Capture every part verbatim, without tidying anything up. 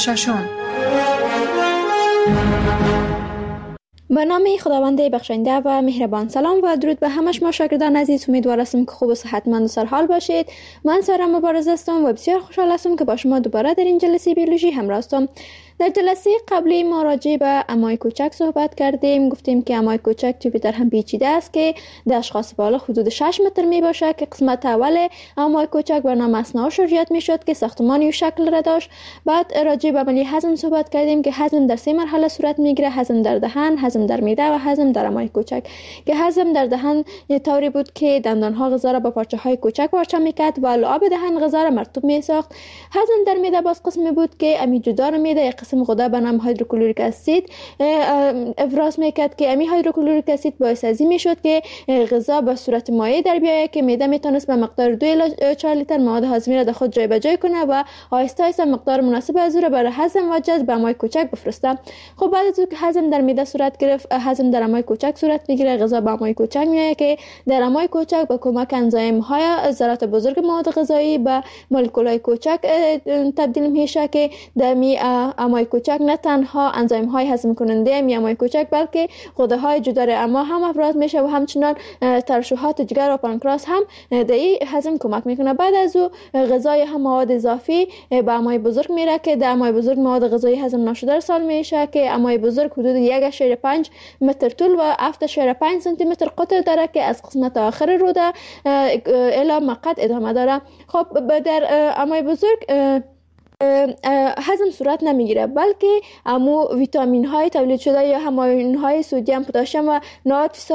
ششم. به نام خداوند بخشنده و مهربان. سلام و درود به همه شما شاگردان عزیز. امیدوار هستم که خوب و صحتمند و سرحال باشید. من سارا مبارز هستم و بسیار خوشحال هستم که با شما دوباره در این جلسه بیولوژی همراه هستم. در جلسه قبلی ما راجع به امای کوچک صحبت کردیم. گفتیم که امای کوچک توی در هم پیچیده است که در اشخاص بالا حدود شش متر می باشه که قسمت اول امای کوچک به نام اثنا شرجیات می شد که ساختمانی و شکل را داشت. بعد راجع به عملی هضم صحبت کردیم که هضم در سه مرحله صورت می گیره: هضم در دهن، هضم در معده و هضم در امای کوچک. که هضم در دهن طوری بود که دندان ها غذا را به پارچه های کوچک پارچه می کرد و لعاب دهن غذا را مرطوب می ساخت. هضم در معده باز قسمی بود که امی جدار معده یک قسم غده به نام هیدروکلوریک اسید افراز میکرد که امی هیدروکلوریک اسید باعث ازی میشد که غذا به صورت مایع در بیاید که معده میتونست به مقدار دو الی چهار لیتر مواد هاضمه را در خود جای به جای کنه و آهسته آهسته مقدار مناسب از او را برای هضم و جذب به امای کوچک بفرسته. خب بعد از اینکه هضم در معده صورت گرفت، هضم در امای کوچک صورت میگیره. غذا به امای کوچک میآید که در امای کوچک با کمک انزیم های ذرات بزرگ مواد غذایی به مولکول های کوچک تبدیل میشه که در می امای کوچک نه تنها انزیم های هضم کننده امای کوچک بلکه غده های جدار اما هم افراز میشه و همچنان ترشحات جگر و پانکراس هم در این هضم کمک میکنه. بعد از او غذای هم مواد اضافی به امای بزرگ میره که در امای بزرگ مواد غذایی هضم نشده ارسال میشه که امای بزرگ حدود یک و پنج متر طول و هفت و پنج سانتی متر قطر داره که از قسمت آخر روده الی مقعد ادامه داره. خب در امای بزرگ هضم صورت نمیگیره بلکه امو ویتامین های تولید شده یا هماین های سدیم، پتاسیم و ناتریت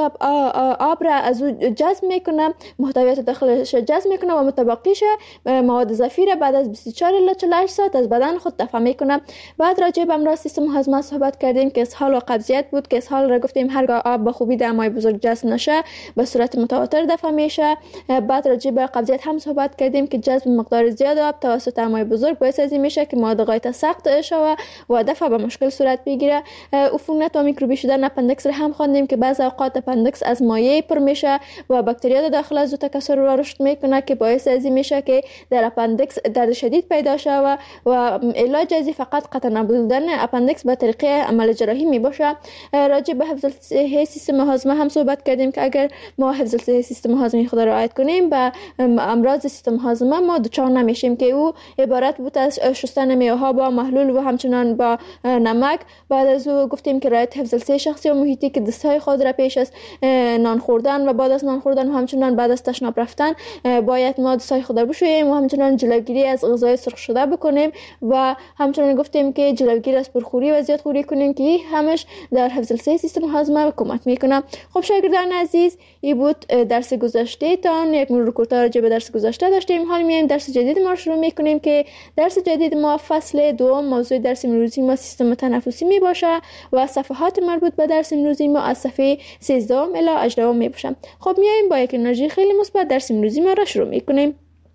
آب را از او جذب میکنه، محتویات داخلش جذب میکنه و متبقیش مواد اضافی را بعد از بیست و چهار الی چهل و هشت ساعت از بدن خود دفع میکنه. بعد راجع به امراض سیستم هاضمه صحبت کردیم که اسهال و قبضیت بود که اسهال را گفتیم هرگاه آب به خوبی در امای بزرگ جذب نشه به صورت متواتر دفع میشه. بعد راجع به قبضیت هم صحبت کردیم که جذب مقدار زیاد آب توسط امای بزرگ باعث از میشه که مواد غایت سخت شوه و دفع به مشکل صورت بگیره. عفونت و میکروبی شدن اپندکس را هم خواندیم که بعضی اوقات اپندکس از مایع پر میشه و باکتریا داخل از او تکثر و رشد میکنه که باعث از این میشه که در اپندکس درد شدید پیدا شوه و علاج ازی فقط قطع نبودن اپندکس به طریق عمل جراحی میباشه. راجع به حفظ صحی سیستم هاضمه هم صحبت کردیم که اگر ما حفظ صحی سیستم هاضمه خود را رعایت کنیم به امراض سیستم هاضمه ما دچار نمیشیم که او عبارت بود از شستن میوه‌ها با محلول و همچنان با نمک. بعد از او گفتیم که رعایت حفظ الصحه شخصی و محیطی که دستهای خود را پیش از نان خوردن و بعد از نان خوردن و همچنان بعد از تشناب رفتن باید ما دستهای خود را بشوییم و همچنان جلوگیری از غذای سرخ شده بکنیم و همچنان گفتیم که جلوگیری از پرخوری و زیاد خوری کنیم که همش در حفظ الصحه سیستم هاضمه کمک میکنه. خب شاگردان عزیز، این بود درس گذشته تان. یک مرور کوتاه راجع به درس گذشته داشتیم. حالا میایم درس جدید ما شروع میکنیم که درس جدید ما فصل دوم موضوع درس امروزی ما سیستم تنفسی می باشه و صفحات مربوط به درس امروزی ما از صفحه سیزده الی هجده می باشه. خب میایم با یک انرژی خیلی مثبت درس امروزی ما را شروع میکنیم.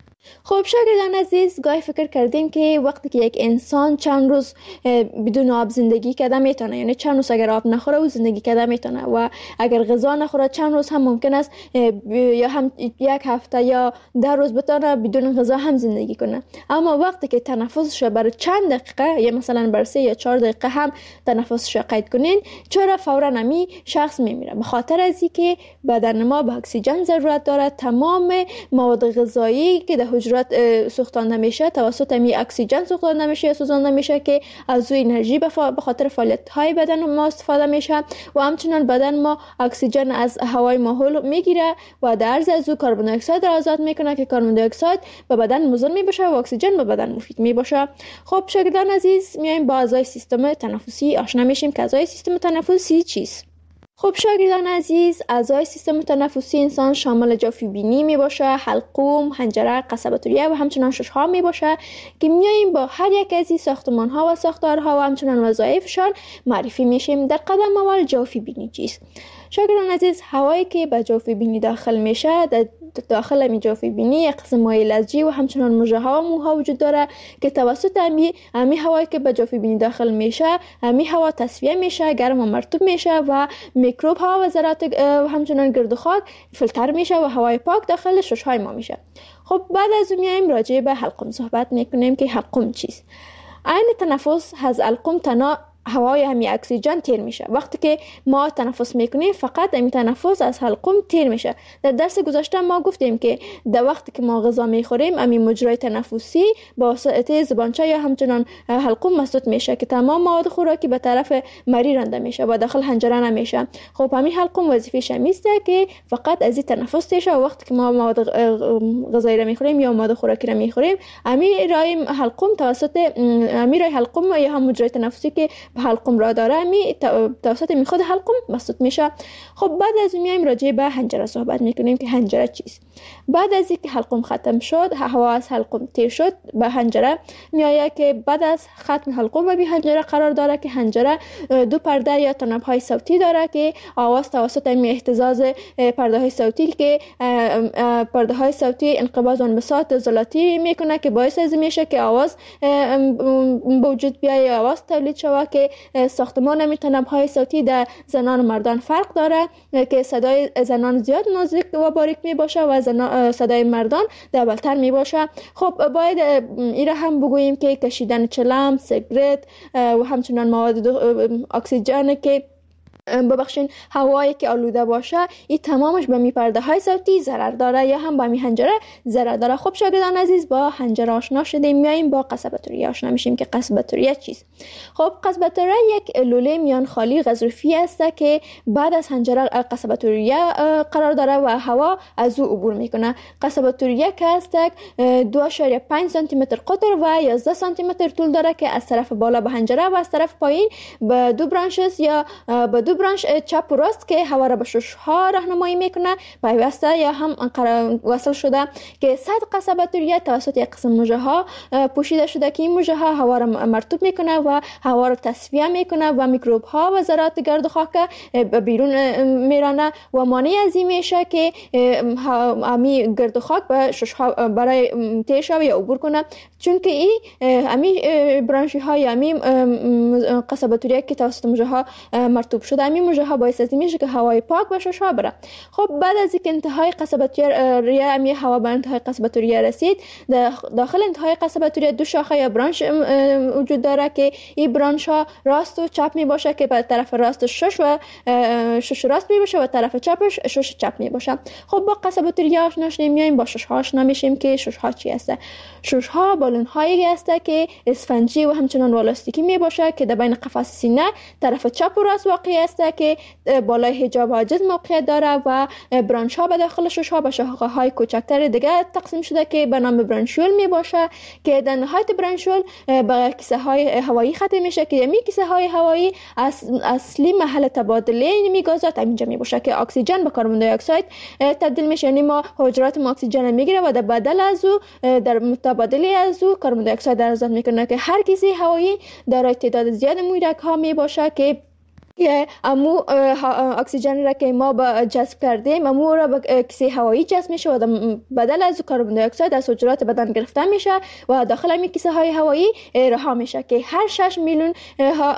خب شاگردان عزیز، گاهی فکر کردین که وقتی که یک انسان چند روز بدون آب زندگی کرده میتونه، یعنی چند روز اگر آب نخوره و زندگی کرده میتونه و اگر غذا نخوره چند روز هم ممکن است یا هم یک هفته یا ده روز بتونه بدون غذا هم زندگی کنه. اما وقتی که تنفسش برای چند دقیقه یا مثلا برای سه یا چهار دقیقه هم تنفسش قید کنین، چرا فورا نمی شخص میمیره؟ به خاطر از اینکه بدن ما به اکسیژن ضرورت داره. تمام مواد غذایی که در حجرات سوختانده میشه توسط می اکسیژن سوختانده میشه یا سوزانده میشه که از او انرژی به خاطر فعالیت های بدن ما استفاده میشه و همچنان بدن ما اکسیژن از هوای ماحول میگیره و در عرض از او کربن دی اکساید را آزاد میکنه که کربن دی اکساید به بدن مضر میباشه و اکسیژن به بدن مفید میباشه. خب شاگردان عزیز، میایم با اعضای سیستم تنفسی آشنا میشیم که اعضای سیستم تنفسی چیست. خب شاگردان عزیز، اعضای سیستم تنفسی انسان شامل جوف بینی می باشه، حلقوم، حنجره، قصبات ریه و همچنان ششها می باشه که میاییم با هر یک از این ساختمان ها و ساختارها و همچنان وظایفشان معرفی میشیم. در قدم اول جوف بینی چیست؟ شاگردان عزیز، هوایی که به جوف بینی داخل میشه، در داخل می جوف بینی یک قسم مایع لزجی و همچنان مژه ها و موها وجود داره که توسط امی امی هوایی که به جوف بینی داخل میشه، امی هوا تصفیه میشه، گرم و مرطوب میشه و میکروب ها و ذرات و همچنان گرد و خاک فیلتر میشه و هوای پاک داخل ششهای ما میشه. خب بعد از اون میایم راجع به حلقوم صحبت میکنیم که حلقوم چیست. عین تنفس از حلقوم تنها هوای همی اکسیژن تیر میشه. وقتی که ما تنفس میکنیم فقط همی تنفس از حلقوم تیر میشه. در درس گذشته ما گفتیم که در وقتی که ما غذا میخوریم همی مجرای تنفسی با واسطه زبانچه یا همچنان حلقوم مسدود میشه که تمام مواد خوراکی به طرف مری رانده میشه و داخل حنجره نمیشه. خب همین حلقوم وظیفه‌ش میسته که فقط از این تنفس تیر شه. وقتی که ما مواد غذایی را میخوریم یا مواد خوراکی را میخوریم همین رای حلقوم توسط همین رای حلقوم یا هم مجرای تنفسی که حلقوم را داره می توسط می خود حلقوم مسدود میشه. خب بعد از میایم راجع به حنجره صحبت میکنیم که حنجره چیست. بعد از اینکه حلقوم ختم شد، هوا از حلقوم تیر شد، به حنجره میآید که بعد از ختم حلقوم به حنجره قرار داره که حنجره دو پرده یا تناب های صوتی داره که آواز توسط می اهتزاز پرده های صوتی که پرده های صوتی انقباض و انبساط زلاتی میکنه که باعث از میشه که آواز به وجود بیاید، آواز تولید شود که ساختمان همی تناب‌های صوتی در زنان و مردان فرق داره که صدای زنان زیاد نازک و باریک می باشه و صدای مردان دبلتر می باشه. خب باید این را هم بگوییم که کشیدن چلم، سیگرت و همچنان مواد اکسیژن که ببخشین هوایی که آلوده باشه این تمامش به می پرده های صوتی ضرر داره یا هم به می حنجره ضرر داره. خب شاگردان عزیز با حنجره آشنا شدیم، میایم با قصبه توریه آشنا میشیم که قصبه توریه چیست. خب قصبه توریه یک لوله میان خالی غضروفی است که بعد از حنجره قصبه توریه قرار داره و هوا از او عبور میکنه. قصبه توریه که است دو اشاریه پنج سانتی متر قطر و یازده سانتی متر طول داره که از طرف بالا به حنجره و از طرف پایین به دو برانچز یا به دو برانچ چپ و راست که هوا را به شش ها راهنمایی میکنه پیوسته یا هم وصل شده که سطح قصبه توریه توسط یک قسم مژه ها پوشیده شده که این مژه ها هوا را مرطوب میکنه و هوا را تصفیه میکنه و میکروب ها و ذرات گرد و خاک بیرون میرانه و مانع از این میشه که امی گرد و خاک به شش ها برای تیر شوه یا عبور کنه، چون که این امی برانشی های امی قصبه توریه که توسط مژه ها مرطوب شده امی مژه ها باعث از میشه که هوای پاک به شش ها بره. خب بعد از اینکه انتهای قصبه توریه امی هوا به انتهای قصبه توریه رسید، داخل انتهای قصبه توریه دو شاخه یا برانش وجود داره که این برانش ها راست و چپ می باشه که به طرف راست شش و شش راست می باشه و طرف چپش شش چپ می باشه. خب با قصبه توریه آشنا شدیم، میایم با شش ها آشنا میشیم که شش ها چی هست. شش ها بالون هایی هست که اسفنجی و همچنان والاستیکی می باشه که در بین قفس سینه طرف چپ و راست واقع است که بالای حجاب حاجز موقعیت داره و برانچ ها به داخل شش ها به شاخه های کوچکتر دیگه تقسیم شده که به نام برانشول می باشه که در نهایت برانشول به کیسه های هوایی ختم میشه که می کیسه های هوایی اصلی محل تبادله می گازات اینجا می باشه که اکسیژن به کربن دی اکساید تبدیل میشه. یعنی ما حجرات ما اکسیژن میگیره و در بدل از او در متبادله از او کربن دی اکساید آزاد میکنه که هر کیسه هوایی دارای تعداد زیاد مویدک ها می باشه که که امو اکسیژن را که ما با جذب کردیم امو را به کیسه هوایی جذب میشه و بدل از کربن دی اکساید از حجرات بدن گرفته میشه و داخل این کیسه های هوایی رها میشه که هر شش میلیون ها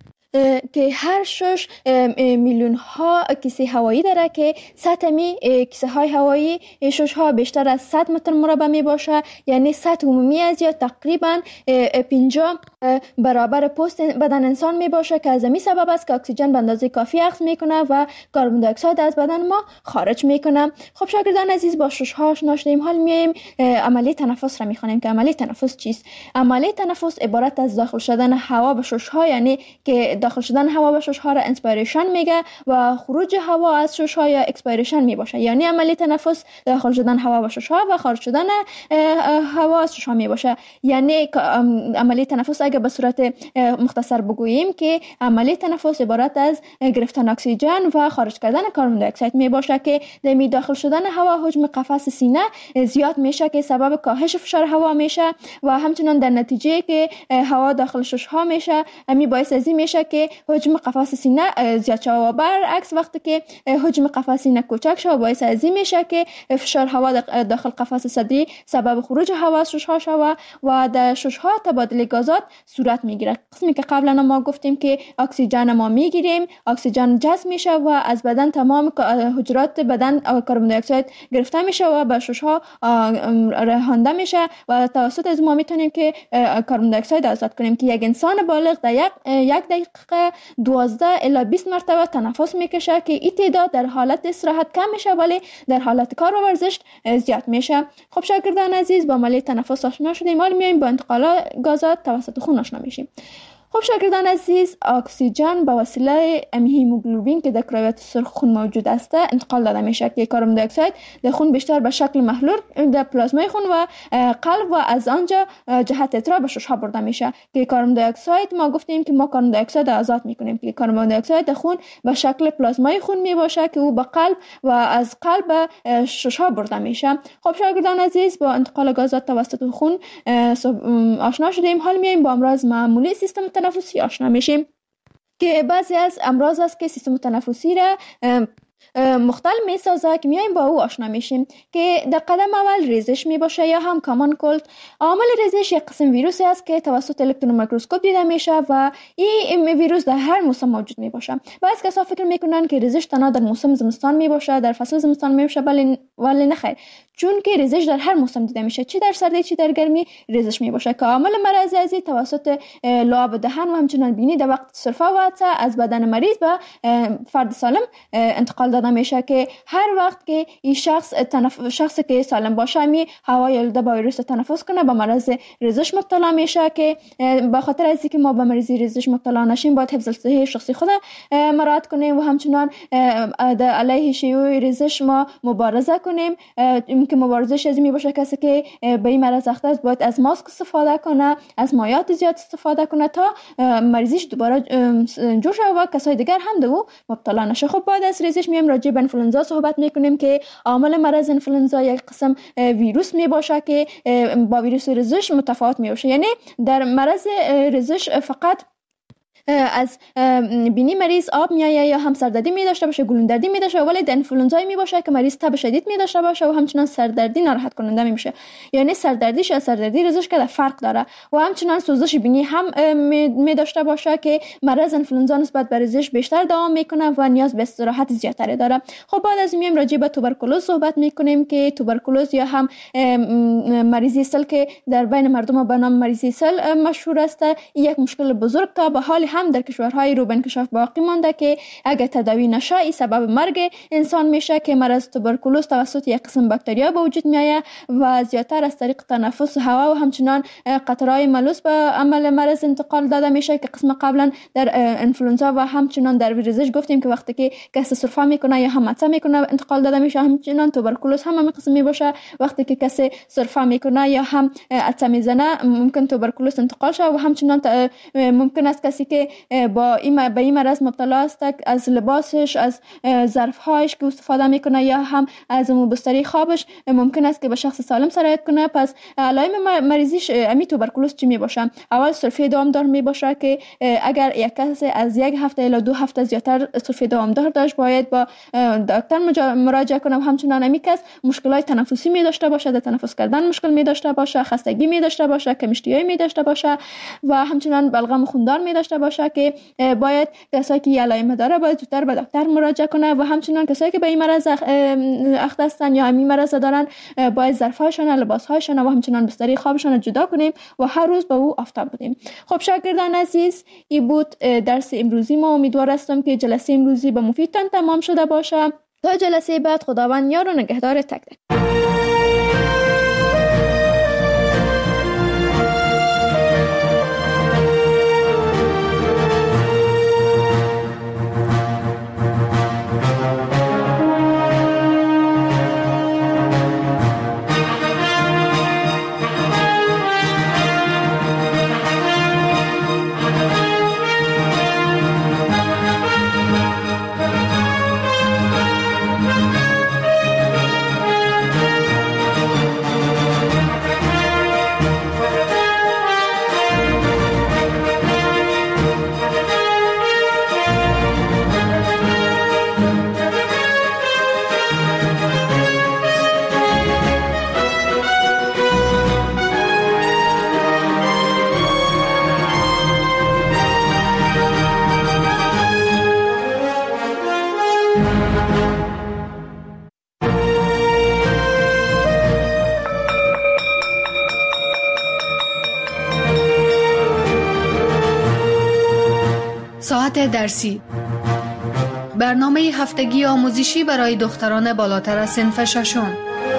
که هر شش میلیون ها کیسه هوایی داره که سطح می کیسه های هوایی شش ها بیشتر از صد متر مربع می باشه، یعنی سطح عمومی از یا تقریبا پنجاه برابر پوست بدن انسان می باشه که از این سبب است که اکسیژن به اندازه کافی اخذ میکنه و کربن دی اکساید از بدن ما خارج میکنه. خب شاگردان عزیز با شش ها آشنا شدیم، حال میایم عملی تنفس را میخوانیم که عملی تنفس چیست. عملی تنفس عبارت از داخل شدن هوا به شش ها، یعنی که داخل شدن هوا به شش ها را انسپایریشن میگه و خروج هوا از شش ها یا اکسپایریشن می باشه. یعنی عملی تنفس داخل شدن هوا به شش ها و خارج شدن هوا از شش ها می باشه. یعنی عملی تنفس اگه به صورت مختصر بگوییم که عملی تنفس عبارت از گرفتن اکسیژن و خارج کردن کربن دی اکساید می باشه که در داخل شدن هوا حجم قفس سینه زیاد میشه که سبب کاهش فشار هوا میشه و همچنان در نتیجه که هوا داخل شش ها میشه امی باعث از این میشه که حجم قفس سینه زیاد شود و برعکس وقتی که حجم قفس سینه کوچک شود باعث از این میشه که فشار هوا داخل قفس صدری سبب خروج هوا از ششها شود و در ششها تبادل گازات صورت میگیره. قسمی که قبلا ما گفتیم که اکسیژن ما میگیریم، اکسیژن جذب میشه و از بدن تمام حجرات بدن کربن دی اکساید گرفته میشه و به ششها رهانده میشه و توسط از ما میتونیم که کربن دی اکساید آزاد کنیم که یک انسان بالغ در یک یک دقیقه دوازده الی بیست مرتبه تنفس میکشه که این تعداد در حالت استراحت کم میشه ولی در حالت کار و ورزش زیاد میشه. خب شاگردان عزیز با عملیه تنفس آشنا شدیم، حالا میایم با انتقال گازات توسط خون آشنا میشیم. خب شاگردان عزیز، اکسیژن به وسیله هیموگلوبین که در کرویات سرخ خون موجود است انتقال داده میشه که کربن دی اکساید در خون بیشتر به شکل محلول در پلازمای خون و قلب و از آنجا جهت اترا به ششها برده میشه که کربن دی اکساید ما گفتیم که ما کربن دی اکساید آزاد میکنیم که کربن دی اکساید در خون به شکل پلازمای خون میباشه که او به قلب و از قلب به ششها برده میشه. خب شاگردان عزیز با انتقال گازات توسط خون آشنا شدیم، حال میایم با امراض معمولی سیستم تنفسی آشنا میشیم که بعضی از امراض است که سیستم تنفسی را مختل می سازه که میایم با او آشنا میشیم که در قدم اول ریزش می باشه یا هم کامان کولد. عامل ریزش یک قسم ویروسی است که توسط الکترون میکروسکوپ دیده میشه و این ویروس در هر موسم موجود می باشه. بعضی کسا فکر میکنن که ریزش تنها در موسم زمستان می باشه، در فصل زمستان می باشه، ولی ولی نه خیر، چون که ریزش در هر موسم دیده میشه، چی در سردی چی در گرمی ریزش می باشه که عامل مرض ازی توسط لعاب دهن و همچنین بینی در وقت سرفه و عطسه از بدن مریض به فرد سالم انتقال داده میشه که هر وقت که این شخص تنف... شخصی که سالم باشه می هوای آلوده با ویروس تنفس کنه به مرض ریزش مبتلا میشه که به خاطر از اینکه ما به مرض ریزش مبتلا نشیم باید حفظ صحی شخصی خود مراعات کنیم و همچنان علیه شیوع ریزش ما مبارزه کنیم. این که مبارزش از می باشه کسی که به این مرض اخته است باید از ماسک استفاده کنه، از مایعات زیاد استفاده کنه تا مریضیش دوباره جور شود و کسای دیگر هم به او مبتلا نشه. خب بعد از ریزش میایم راجع به انفلوئنزا صحبت میکنیم که عامل مرض انفلوئنزا یک قسم ویروس می باشه که با ویروس ریزش متفاوت می باشه. یعنی در مرض ریزش فقط از بینی مریض آب میایه یا هم سردردی می داشته باشه، گلوندردی می داشته، ولی در انفلوئنزا می باشه که مریض تب شدید می داشته باشه و همچنان سردردی ناراحت کننده می میشه. یعنی سردردیش از سردردی ریزش که فرق داره و همچنان سوزش بینی هم می داشته باشه که مرض انفلوئنزا نسبت به ریزش بیشتر دوام میکنه و نیاز به استراحت زیادتری داره. خب بعد از میایم راجع به توبرکولوز صحبت میکنیم که توبرکولوز یا هم مریضی سل که در بین مردم به نام مریضی سل مشهور است، یک مشکل بزرگ که به حال هم در کشورهای رو به انکشاف باقی مانده که اگر تداوی نشه این سبب مرگ انسان میشه که مرض توبرکولوز توسط یک قسم باکتریا به وجود میآید و زیادتر از طریق تنفس هوا و همچنان قطرهای ملوث به عمل مرض انتقال داده میشه که قسم قبلا در انفلوئنزا و همچنان در ریزش گفتیم که وقتی که کسی سرفه میکنه یا هم عطسه میکنه انتقال داده میشه. همچنان توبرکولوز هم همین قسم می باشه، وقتی که کسی سرفه میکنه یا هم عطسه میزنه ممکن توبرکولوز انتقال شه و همچنان ممکن است کسی که با این به این مرض مبتلا است از لباسش، از ظرفهایش که استفاده میکنه یا هم از بستری خوابش ممکن است که به شخص سالم سرایت کنه. پس علائم مریضیش امی توبرکولوز چی می باشه؟ اول سرفه دوامدار می باشه که اگر یک کس از یک هفته الی دو هفته زیادتر سرفه دوامدار داشت باید با دکتر مراجعه کنه و همچنان امی کس مشکلات تنفسی می داشته باشه، در تنفس کردن مشکل می داشته باشه، خستگی می داشته باشه، کمشتیایی می داشته باشه و همچنان بلغم خوندار می داشته باشه که باید کسایی که علائم داره باید زودتر به دکتر مراجعه کنه و همچنان کسایی که به این مرض اخته هستن یا همین مرض دارن باید ظرفهاشون، لباسهاشون و همچنان بستری خوابشون جدا کنیم و هر روز به او آفتاب بدیم. خب شاگردان عزیز، این بود درس امروزی ما. امیدوار هستم که جلسه امروزی به مفیدتان تمام شده باشه. تا جلسه بعد خداوند یار و نگهدار تک تک. ساعت درسی، برنامه هفتگی آموزشی برای دختران بالاتر از صنف ششم.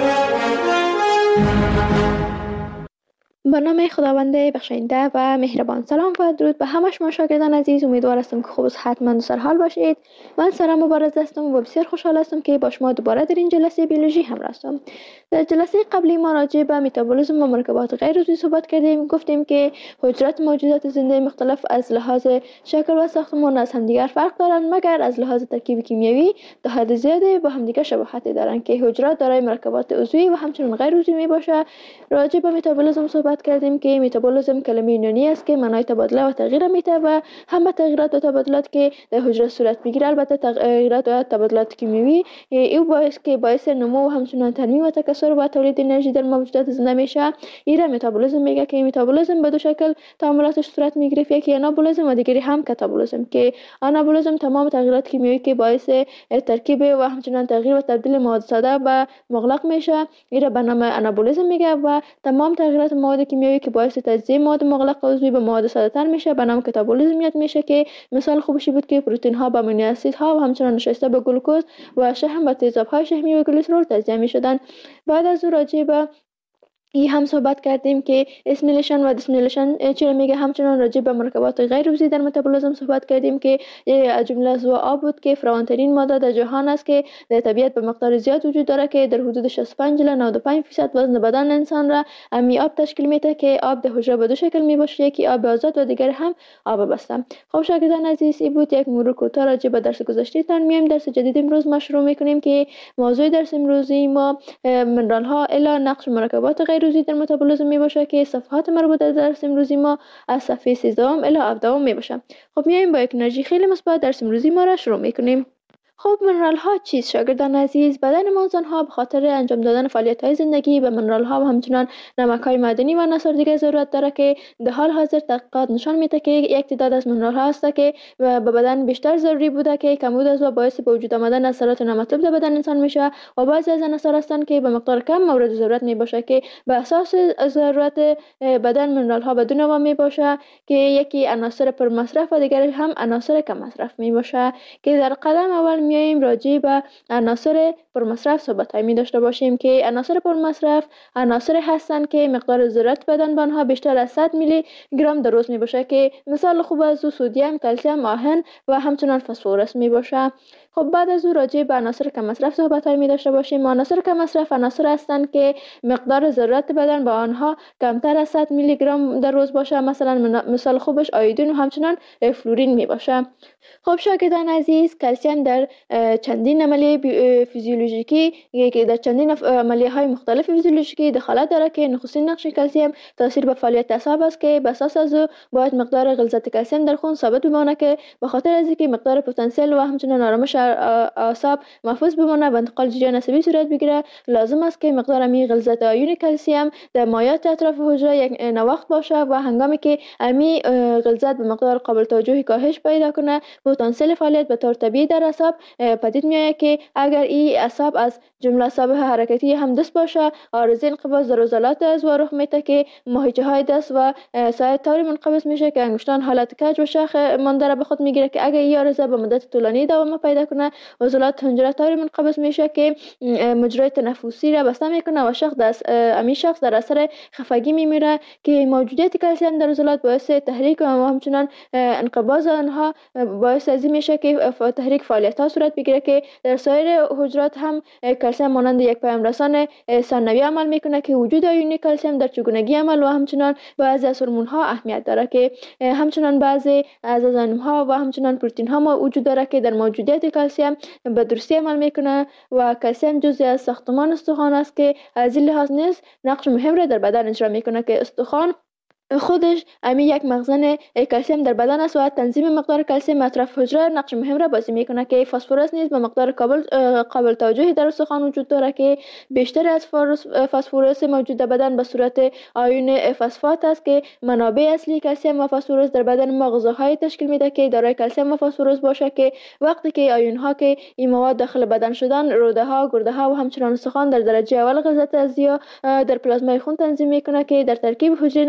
به نام خداوند بخشنده و مهربان. سلام و درود به همه شما شاگردان عزیز. امیدوار هستم که خوب و صحتمند و سرحال باشید. من سارا مبارز هستم و بسیار خوشحال هستم که با شما دوباره در این جلسه بیولوژی همراه هستم. در جلسه قبلی ما راجع به متابولیسم و مرکبات غیر عضوی صحبت کردیم. گفتیم که حجرات موجودات زنده مختلف از لحاظ شکل و ساختمان از همدیگر فرق دارند، مگر از لحاظ ترکیب کیمیایی تا حد زیادی با همدیگر شباهت دارند که حجرات دارای مرکبات عضوی و همچنین غیر عضوی می باشه. راجع به متابولیسم صحبت کردیم که متابولیسم کلمه یونانی است که معنای تبادله و تغییر میده و همه تغییرات و تبادلات که در حجره صورت میگیره، البته تغییرات و تبادلات کیمیایی، این باعث که باعث نمو و همچنین تنمیم و تکثر و تولید انرژی در موجودات زنده میشه. این متابولیسم میگه که متابولیسم به دو شکل تعاملاتش صورت میگیره، یکی آنابولیسم و دیگری هم کاتابولیسم. که آنابولیسم تمام تغییرات کیمیایی که باعث ترکیب و همچنین تغییر و تبدیل مواد ساده به مغلق میشه، این به نام آنابولیسم میگه، و تمام تغییرات مواد کیمیایی که باعث تجزیه مواد مغلق عضوی به مواد ساده تر میشه به نام کاتابولیسم یاد میشه. که مثال خوبشی بود که پروتئین ها به امینو اسید ها و همچنین نشسته به گلوکوز و شحم و تیزاب های شحمی و گلیسرول تجزیه میشدن. بعد از او راجع به این هم صحبت کردیم که اسمیلیشن و دیسمیلیشن چرا میگه. همچنان راجع به مرکبات غیر عضوی در متابولیسم صحبت کردیم که از جمله از آب بود که فراوان‌ترین ماده در جهان است که در طبیعت به مقدار زیاد وجود داره که در حدود شصت و پنج الی نود و پنج درصد وزن بدن انسان را امی آب تشکیل میده. که آب در حجره به دو شکل می باشه، یکی آب آزاد و دیگر هم آب بسته. خب شاگردان عزیز، این بود یک مرور کوتاه راجع به درس گذشته تان. میایم درس جدید امروز ما شروع میکنیم که موضوع درس امروزی ما منرال ها الی نقش مرکبات غیر عضوی در متابولیسم می باشه که صفحات مربوطه در درس امروزی ما از صفحه سیزده الی هفده می باشه. خب میایم با یک انرژی خیلی مثبت درس امروزی ما را شروع میکنیم. خب منرال ها چیست شاگردان عزیز؟ بدن ما انسان ها به خاطر انجام دادن فعالیت های زندگی به منرال ها و همچنان نمک های معدنی و عناصر دیگه ضرورت داره که در حال حاضر تحقیقات نشان میده که یک تعداد از منرال ها هست که به بدن بیشتر ضروری بوده که کمبود از و باعث به وجود آمدن اثرات نامطلوب در بدن انسان میشه، و بعضی از عناصر هستند که به مقدار کم مورد ضرورت می باشه که به اساس ضرورت بدن منرال ها به دو نوع می باشه که یکی عناصر پر مصرف و دیگری هم عناصر کم مصرف می باشه. که در قدم اول میایم راجع به عناصر پرمصرف صحبت می داشته باشیم که عناصر پرمصرف عناصر هستند که مقدار ضرورت بدن به آنها بیشتر از صد میلی گرم در روز می باشه. که مثال خوب از او سدیم، کلسیم، آهن و همچنان فسفرس می باشه. خب بعد از او راجع به عناصر کم مصرف صحبت های می داشته باشیم. عناصر کم مصرف عناصر هستند که مقدار ضرورت بدن به آنها کمتر از صد میلی گرم در روز باشه. مثلا مثال خوبش آیودین و همچنان فلورین می باشه. خب شاگردان عزیز، کلسیم در چندین عملیه فیزیولوژیکی که در چندین عملیه های مختلف فیزیولوژیکی دخالت داره که نخستین نقش کلسیم تاثیر به فعالیت اعصاب است که به اساس از او باید مقدار غلظت کلسیم در خون ثابت بمانه که به خاطر از اینکه مقدار پتانسیل و همچنین آرامش اعصاب محفوظ بمانه و انتقال جریان عصبی صورت بگیره، لازم است که مقدار امی غلظت آیون کلسیم در مایعات اطراف حجره یک نواخت باشه و هنگامی که امی غلظت به مقدار قابل توجهی کاهش پیدا کنه، پتانسیل فعالیت به طور طبیعی در اعصاب پدید میآید. که اگر این اعصاب از جمله اعصاب حرکتی هم دست باشه، عارضه انقباض در عضلات از و رخ میده که ماهیچه های دست و ساعد طوری منقبض میشه که انگشتان حالت کج و شاخ مانده را به خود میگیره. که اگر این عارضه به مدت طولانی دوام پیدا کنه، عضلات حنجره طوری منقبض میشه که مجرای تنفسی را بسته میکنه و شخص دست امی شخص در اثر خفگی میمیره. که موجودیت کلسیم در عضلات باعث تحریک و همچنان انقباض آنها باعث از این میشه که تحریک فعالیت ها صورت بگیره. که در سایر حجرات هم کلسیم مانند یک پیام رسان ثانوی عمل میکنه که وجود آیون کلسیم در چگونگی عمل و همچنان بعضی از هورمون ها اهمیت داره. که همچنان بعضی از انزیم ها و همچنان پروتئین ها ما وجود داره که در موجودیت کلسیم به درستی عمل میکنه و کلسیم جزئی از ساختمان استخوان است که از این لحاظ نیز نقش مهم را در بدن اجرا میکنه. که استخوان خودش امی یک مخزن کلسیم در بدن است و تنظیم مقدار کلسیم اطراف حجره نقش مهم را بازی میکنه. که فسفرس نیز به مقدار قابل قابل توجهی در استخوان وجود داره که بیشتر از فسفرس موجود در بدن به صورت آیون فسفات است. که منابع اصلی کلسیم و فسفرس در بدن ما غذاهای تشکیل میده که دارای کلسیم و فسفرس باشه. که وقتی که آیون ها که این مواد داخل بدن شدن، روده ها، گرده ها و همچنان استخوان در درجه اول غلظت ازیا در پلازمای خون تنظیم میکنه که در ترکیب حجره نباتی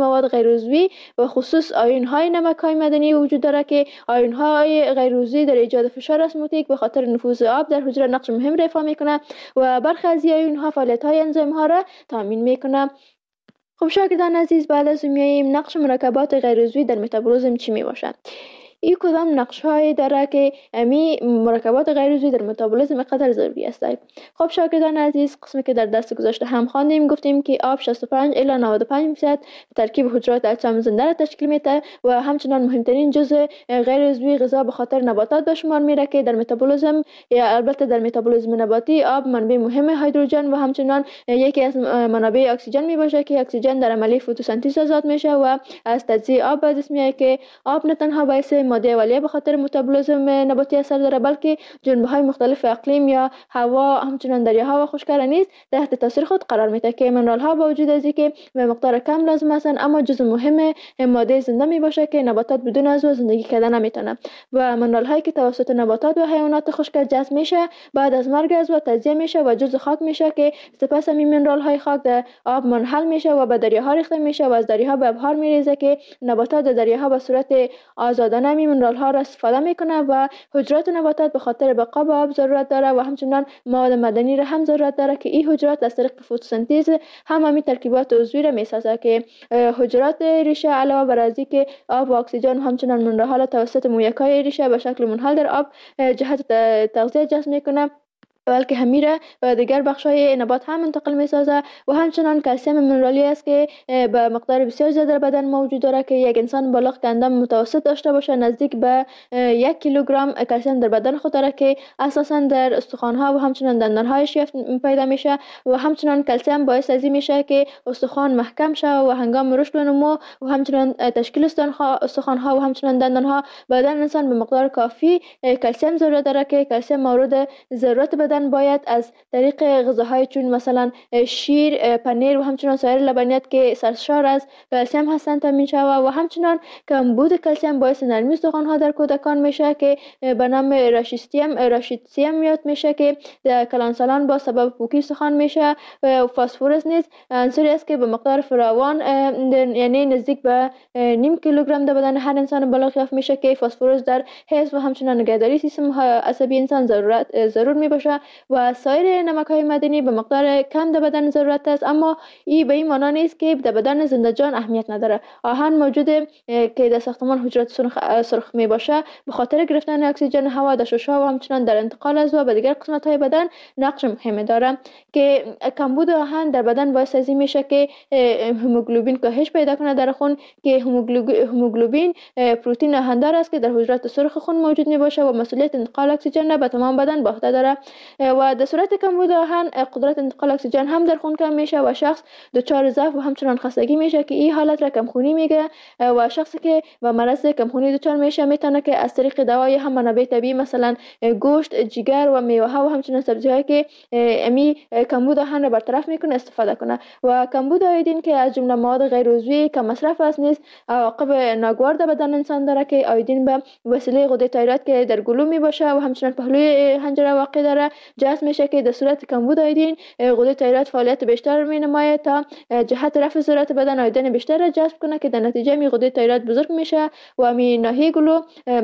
مواد غیر عضوی و خصوص آیون های نمک های معدنی وجود داره که آیون های غیر عضوی در ایجاد فشار اسموتیک به خاطر نفوذ آب در حجره نقش مهم ایفا میکنه و برخی از آیون ها فعالیت های انزیم ها را تامین میکنه. خب شاگردان عزیز، بعد از میاییم نقش مرکبات غیر عضوی در متابولیسم چی می باشد؟ این کدام نقش هایی داره که امی مرکبات غیر عضوی در متابولیسم قدر ضروری است؟ خب شاگردان عزیز، قسمی که در درس گذشته هم خواندیم گفتیم که آب شصت و پنج الی نود و پنج درصد ترکیب حجرات اجسام زنده را تشکیل میده و همچنان مهمترین جزء غیر عضوی غذا به خاطر نباتات به شمار میره که در متابولیسم یا البته در متابولیسم نباتی آب منبع مهم هیدروژن و همچنان یکی از منابع اکسیژن می باشه که اکسیژن در عملیه فتوسنتز آزاد میشه و از تجزیه آب به دست میاد که آب نه تنها باعث ماده اولیه به خاطر متابولیسم نباتی اثر داره بلکه جنبه‌های مختلف اقلیم یا هوا همچنان دریاها و خشک‌کرده نیز تحت تاثیر خود قرار میده که منرال ها با وجود از اینکه به مقدار کم لازم هستند اما جزء مهم ماده زنده می باشه که نباتات بدون از او زندگی کردن نمیتونه و منرال هایی که توسط نباتات و حیوانات خشک جذب میشه بعد از مرگ از او تجزیه میشه و جزء خاک میشه که سپس همین منرال های خاک در آب منحل میشه و به دریاها ریخته میشه و از دریاها به ابحار میریزه که نباتات در دریاها به صورت آزادانه می منرال ها را استفاده میکنه و حجرات نباتات به خاطر بقا به آب ضرورت داره و همچنان مواد معدنی را هم ضرورت داره که این حجرات از طریق فتوسنتز هم همین ترکیبات عضوی را میسازه که حجرات ریشه علاوه بر از اینکه آب و اکسیژن همچنان منرال ها را توسط مویکای ریشه به شکل منحل در آب جهت تغذیه جذب میکنه بلکه همیره و دیگر بخش‌های نبات هم منتقل می‌سازه و همچنان کلسیم منرالی است که به مقدار بسیار زیاد در بدن موجود داره که یک انسان بالغ که اندام متوسط داشته باشه نزدیک به یک کیلوگرم کلسیم در بدن خود داره که اساساً در استخوان‌ها و همچنان دندان‌هایش پیدا میشه و همچنان کلسیم باعث از این میشه که استخوان محکم شه و هنگام رشد و نمو و همچنان تشکیل استخوان‌ها و همچنان دندان‌ها بدن انسان به مقدار کافی کلسیم ضرورت داره که کلسیم مورد ضرورت بدن باید از طریق غذاهای چون مثلا شیر، پنیر و همچنان سایر لبنیات که سرشار از کلسیم هستند تامین شود و همچنان کمبود کلسیم باعث نرمی استخوان‌ها در کودکان میشه که به نام راشیستیم راشیتسیم یاد میشه که در کلانسالان با سبب پوکی استخوان میشه و فسفرس نیز عنصری است که به مقدار فراوان یعنی نزدیک به نیم کیلوگرم در بدن هر انسان بالغ یافت میشه که فسفرس در حفظ و همچنان نگهداری سیستم عصبی انسان ضرورت ضرور میباشه و سایر نمک‌های معدنی به مقدار کم در بدن ضرورت است اما این به این معنی نیست که در بدن زنده جان اهمیت نداره. آهن موجوده که در ساختمان حجرات سرخ, سرخ می باشه به خاطر گرفتن اکسیژن هوا در شش‌ها و همچنان در انتقال از او به دیگر قسمت‌های بدن نقش مهمی داره که کمبود آهن در بدن باعث از این میشه که هموگلوبین کاهش پیدا کنه در خون که هموگلوبین پروتئین آهندار است که در حجرات سرخ خون موجود می باشه و مسئولیت انتقال اکسیژن را به تمام بدن به عهده داره و در صورت کمبود آهن قدرت انتقال اکسیژن هم در خون کم میشه و شخص دچار ضعف و همچنان خستگی میشه که این حالت را کمخونی میگه و شخصی که و مرض کمخونی دچار میشه میتونه که از طریق دوای هم منابع طبیعی مثلا گوشت، جگر و میوه ها و همچنان سبزی هایی که امی کمبود آهن را برطرف میکنه استفاده کنه و کمبود آیودین که از جمله مواد غیر عضوی که مصرف است نیز عواقب ناگوار در بدن انسان داره که آیودین به وسیله غده تایروید که در گلو می باشه و همچنان پهلوی حنجره واقع داره جذب میشه که در صورت کمبود آیودین غده تایروید فعالیت بیشتر می نماید تا جهت رفع ضرورت بدن آیودین بیشتر را جذب کنه که در نتیجه می غده تایروید بزرگ میشه و می ناحیه گلو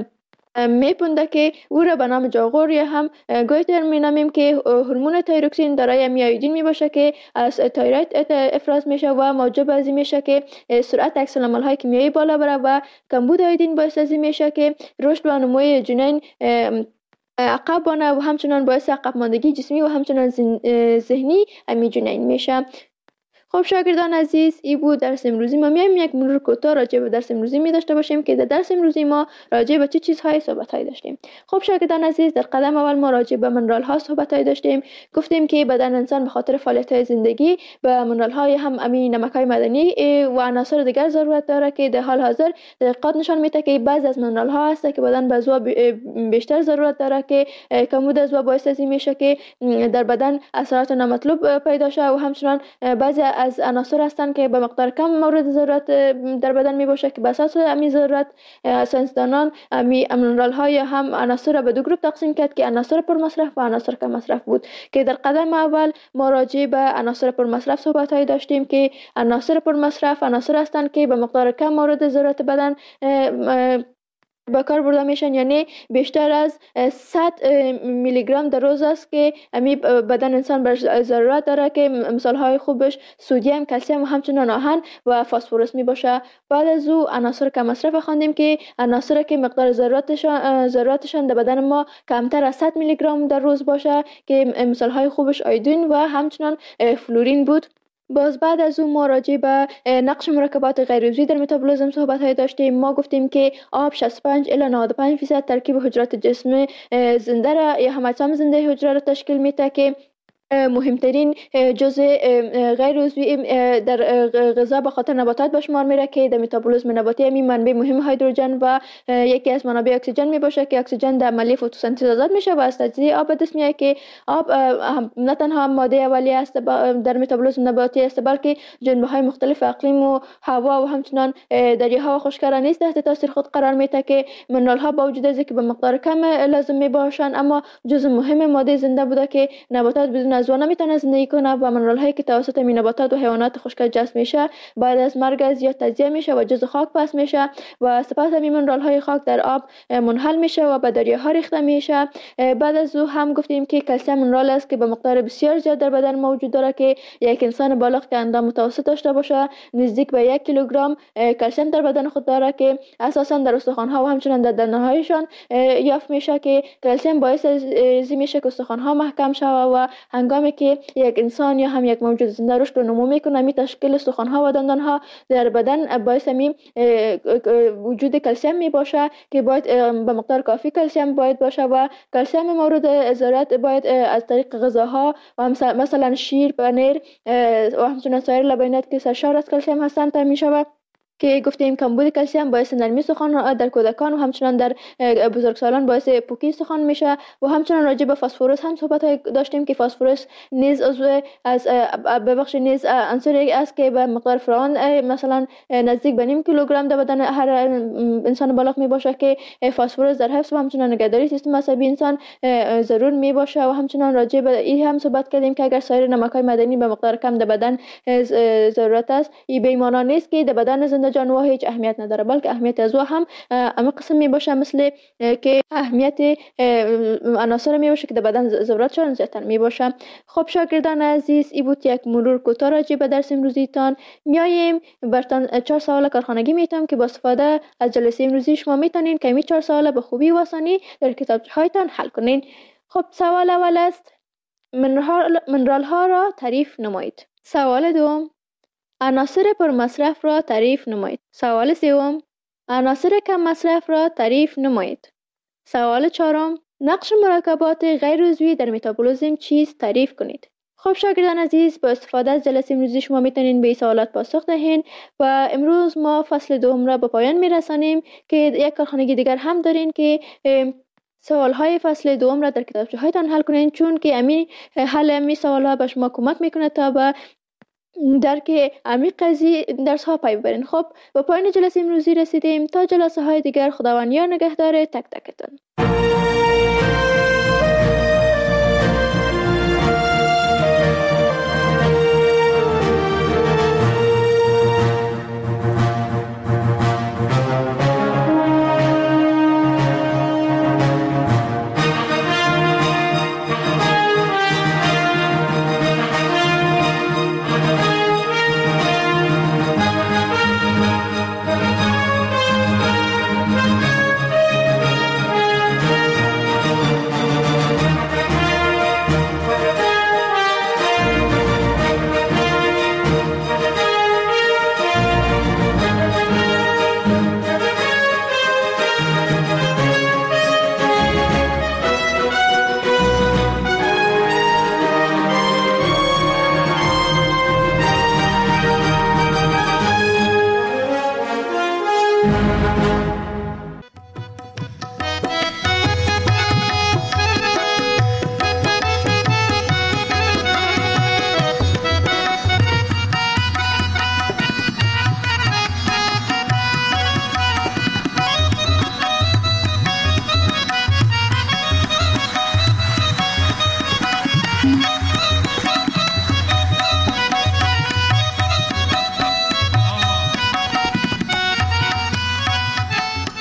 میپونده که او را به نام جاغور یا هم گویتر مینامیم که هورمون تایروکسین دارای میایودین می باشه که از تایروید افراز میشه و موجب از این میشه که سرعت عکس العمل های کیمیایی بالا بره و کمبود آیودین باعث از این میشه که رشد و نموی جنین عقب بانه و همچنان باعث عقب ماندگی جسمی و همچنان ذهنی امی جنین میشه. خب شاگردان عزیز، این بود درس امروزی ما. میایم یک مرور کوتاه راجع به درس امروزی می داشته باشیم که در درس امروزی ما راجع به چه چیزهای صحبت‌های داشتیم. خب شاگردان عزیز، در قدم اول ما راجع به منرال ها صحبت‌های داشتیم. گفتیم که بدن انسان به خاطر فعالیت‌های زندگی به منرال های هم امین نمک‌های معدنی و عناصر دیگر ضرورت داره که در حال حاضر تحقیقات نشان میده که بعضی از منرال ها هست که بدن به ازوا بیشتر ضرورت داره که کمبود ازوا باعث از این میشه که در بدن اثرات نامطلوب پیدا شه و همچنان بعضی از عناصر هستند که به مقدار کم مورد ضرورت در بدن می باشه که به اساس امی ضرورت ساینسدانان امی مینرال ها یا هم عناصر را به دو گروه تقسیم کرد که عناصر پر مصرف و عناصر کم مصرف بود که در قدم اول ما راجع به عناصر پر مصرف صحبت های داشتیم که عناصر پر مصرف عناصر هستند که به مقدار کم مورد ضرورت بدن به کار برده میشن، یعنی بیشتر از صد میلی گرم در روز است که امی بدن انسان بر ضرورت داره که مثال های خوبش سدیم، کلسیم و همچنان آهن و فسفرس می باشه. بعد از او عناصر کم مصرف خواندیم که عناصر که مقدار ضرورتشان ضرورتشان در بدن ما کمتر از صد میلی گرم در روز باشه که مثال های خوبش آیودین و همچنان فلورین بود. باز بعد از اون ما راجع به نقش مرکبات غیر عضوی در متابولیسم صحبت های داشتیم. ما گفتیم که آب شصت و پنج الی نود و پنج درصد ترکیب حجرات جسم زنده را یا هم اجسام زنده حجره را تشکیل میده که مهمترین جزء غیر عضوی در غذا به خاطر نباتات به شمار میره که در متابولیسم نباتی همین منبع مهم هیدروژن و یکی از منابع اکسیژن می باشه که اکسیژن در عملیه فتوسنتز آزاد میشه و از تجزیه آب به دست میاد که آب نه تنها ماده اولیه است در متابولیسم نباتی است بلکه جنبه های مختلف اقلیم و هوا و همچنان دریاها و خشکی‌ها نیز تحت تاثیر خود قرار میده که منرال ها با وجود از اینکه به مقدار کم لازم می باشن اما جزء مهم ماده زنده بوده که نباتات بدون از اون نمیتونه زندگی کنه و منرال هایی که توسط نباتات و حیوانات خشک جذب میشه بعد از مرگ از یا تجزیه میشه و جزء خاک پس میشه و سپس همین منرال های خاک در آب منحل میشه و به دریاها ریخته میشه. بعد از او هم گفتیم که کلسیم منرال است که به مقدار بسیار زیاد در بدن موجود داره که یک انسان بالغ که اندام متوسط داشته باشه نزدیک به یک کیلوگرم کلسیم در بدن خود داره که اساسا در استخوان ها و همچنان در دندان هایشان یافت میشه که کلسیم باعث ازی میشه که استخوان ها محکم شوه و هنگامی که یک انسان یا هم یک موجود زنده رشد و نمو میکنه می تشکیل استخوان ها و دندان ها در بدن باعث می وجود کلسیم می باشه که باید به مقدار کافی کلسیم باید باشه و کلسیم مورد ضرورت باید از طریق غذاها و مثلا شیر، پنیر و همچنین سایر لبنیات که سرشار از کلسیم هستند تامین میشه که گفتیم کمبود کلسیم باعث نرمی استخوان در کودکان و همچنان در بزرگسالان باعث پوکی استخوان میشه و همچنان راجع به فسفرس هم صحبت داشتیم که فسفرس نیز عضو از ببخش نیز عنصری است که به مقدار فراوان مثلا نزدیک به نیم کیلوگرم در بدن هر انسان بالغ می باشه که فسفرس در حفظ و همچنان نگهداری سیستم عصبی انسان ضرور می باشه و همچنان راجع به این هم صحبت کردیم که اگر سایر نمک‌های معدنی به مقدار کم در بدن ضرورت است این به معنی نیست که در بدن زنده جانور هیچ اهمیت نداره بلکه اهمیت از او هم اما قسم می باشه مثل که اهمیت عناصر می باشه که در بدن ضرورتشان زیادتر می باشه. خب شاگردان عزیز ای بود یک مرور کوتاه راجع به درس امروزیتان. میایم برتان چهار سوال کارخانگی میتونم که با استفاده از جلسه امروزی شما میتونین که این چهار سوال به خوبی و آسانی در کتابچه هایتان حل کنین. خب سوال اول است منرال ها را تعریف نمایید. سوال دوم عناصر پر مصرف را تعریف نمایید. سوال سوم عناصر کم مصرف را تعریف نمایید. سوال چهارم نقش مرکبات غیر عضوی در متابولیسم چیست تعریف کنید. خب شاگردان عزیز با استفاده از جلسه امروزی شما میتونین به این سوالات پاسخ دهین و امروز ما فصل دوم را به پایان میرسانیم که یک کارخانگی دیگر هم دارین که سوال های فصل دوم را در کتابچه هایتان حل کنین چون که امی حل امی سوال ها به شما کمک میکنه تا به درک عمیق قضیه درس ها پی ببرین. خب به پایان جلسه امروزی رسیدیم. تا جلسه های دیگر خداوند یار نگهدار تک تکتون.